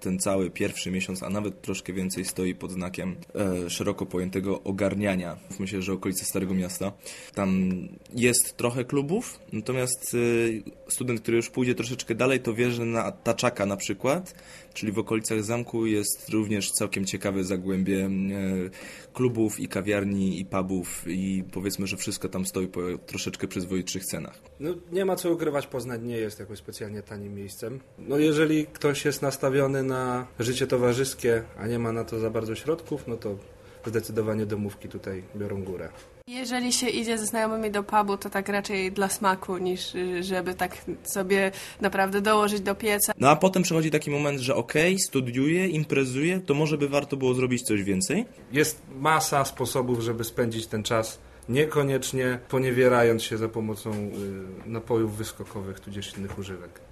ten cały pierwszy miesiąc, a nawet troszkę więcej stoi pod znakiem szeroko pojętego ogarniania. Myślę, że okolice Starego Miasta. Tam jest trochę klubów, natomiast student, który już pójdzie troszeczkę dalej, to wie, że na Taczaka na przykład, czyli w okolicach zamku, jest również całkiem ciekawe zagłębie klubów i kawiarni i pubów i powiedzmy, że wszystko tam stoi po troszeczkę przyzwoitszych cenach. No, nie ma co ukrywać, Poznań nie jest jakoś specjalnie tanim miejscem. No, jeżeli ktoś jest nastawiony na życie towarzyskie, a nie ma na to za bardzo środków, no to zdecydowanie domówki tutaj biorą górę. Jeżeli się idzie ze znajomymi do pubu, to tak raczej dla smaku, niż żeby tak sobie naprawdę dołożyć do pieca. No a potem przychodzi taki moment, że studiuję, imprezuję, to może by warto było zrobić coś więcej? Jest masa sposobów, żeby spędzić ten czas, niekoniecznie poniewierając się za pomocą napojów wyskokowych tudzież innych używek.